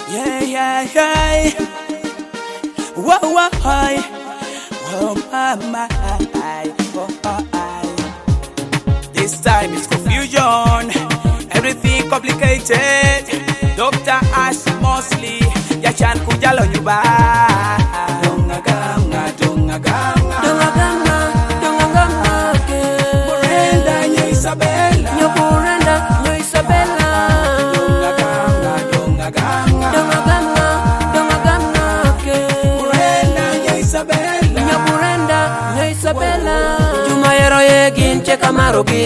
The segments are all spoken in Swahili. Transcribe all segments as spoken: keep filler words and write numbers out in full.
Yeah, yeah, yeah. Whoa, whoa, hi. Whoa, my, my, oh, oh, I. This time it's confusion. Everything complicated. Doctor Ash Mosley. Yachan kujalo nyuba. Donga ganga, donga ganga. Donga ganga, donga ganga. Brenda nyo Isabella. Nyo Brenda, nyo Isabella. Donga ganga, donga ganga. Donga ganga, donga ganga. Brenda nyo Isabella. Nyo Brenda, nyo Isabella. Juma yero ye ginche kamarogi.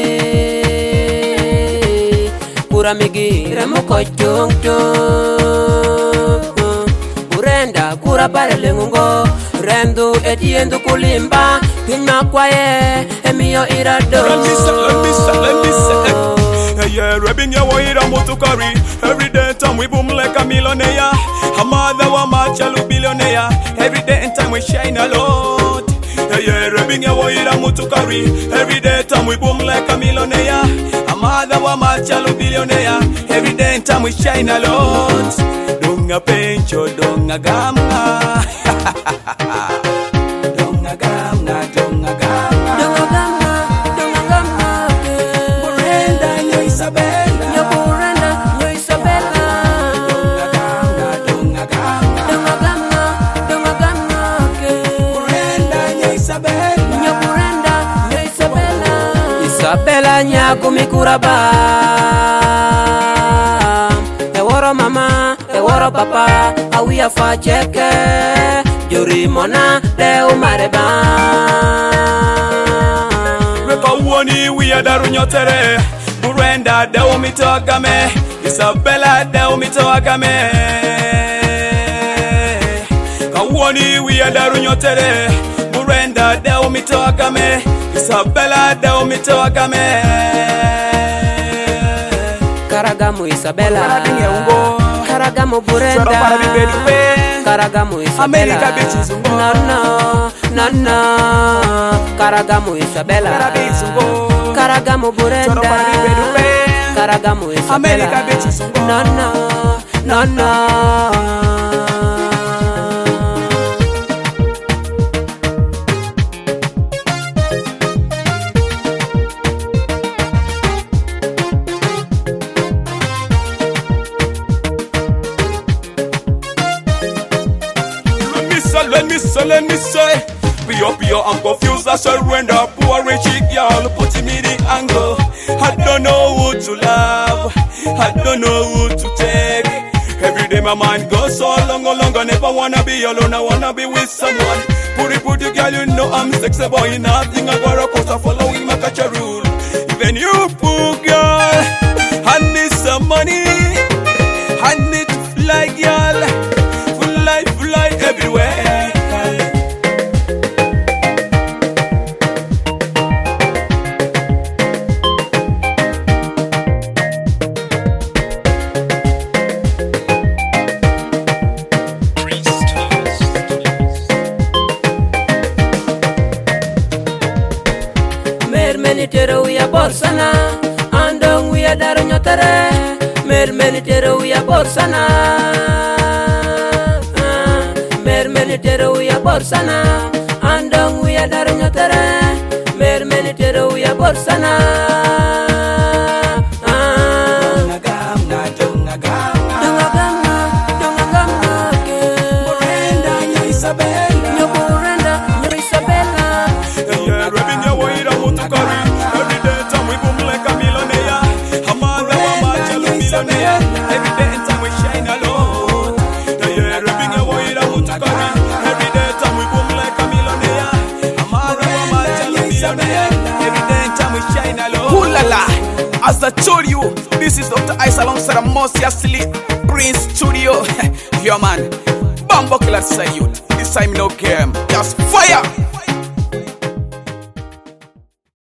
Kura migi remo kochung chung. Brenda kura pare lengungo. Rendu etiendu kulimba. Pina kwaye emio irado. Let me say, let me say, let me say. Hey, yeah, rubbing your way to carry. Every day time we boom like a millionaire. A mother wa machalu billionaire. Every day and time we shine a lot. Hey, yeah, rubbing your way to carry. Every day time we boom like a millionaire. A mother wa machalu billionaire. Every day and time we shine a lot. Donga pencho, donga gama. Donga gama, donga gama. Donga ganga, donga ganga. Brenda nyo Isabella. Nyo Brenda, nyo Isabella. Donga ganga, donga ganga. Donga ganga, donga ganga. Brenda nyo Isabella. Nyo Brenda, nyo Isabella. Isabella nyaku mikuraba. Eworo mama, eworo papa. Awia fa cheke. Juri mona de umareba. Repa uoni wiya daru nyotere. Brenda de umito agame. Isabella de umito agame. Kawoni wiya daru nyotere. Brenda de umito agame. Isabella de umito agame. Karagamu Isabella. Karadinge ungo. Karagamu Brenda. Soro para mi bedupe. Karagamu Isabella. America bitches ungo. No no no no. Karagamu Isabella. Karabits ungo. Karagamu Brenda. Soro para mi bedupe. Karagamu Isabella. America bitches ungo. No no no no. Let me say, let me say, be up here, I'm confused, I surrender. Poor rich girl, putting me the angle. I don't know who to love, I don't know who to take. Every day my mind goes so long, oh long, I never wanna be alone, I wanna be with someone. Putty putty girl, you know I'm sexy boy, nothing I gotta cause I following my culture rule. Even you poor girl, I need some money, I need to fly girl, fly, fly everywhere. Menitero we a borsana, andong we a daru nyotere. Mer menitero we a borsana, mer menitero we a borsana, andong we a daru nyotere. Mer menitero we a borsana. Donga ganga, donga ganga. Donga ganga, donga ganga. Brenda nyo Isabella. Nyo Brenda, nyo Isabella. Yeah, rubbing your way to carry. Every day time we boom like a millionaire. A mother wa machalu millionaire. Every day and time we shine alone. Yeah, rubbing your way to carry. Every day time we boom like a millionaire. A mother wa machalu millionaire. Every day and time we shine alone. Ooh la la! As I told you, this is Doctor Ice alongside Mosia Sleep Prince Studio. Yo man, Bambo Killer Salute. This time no game, just fire!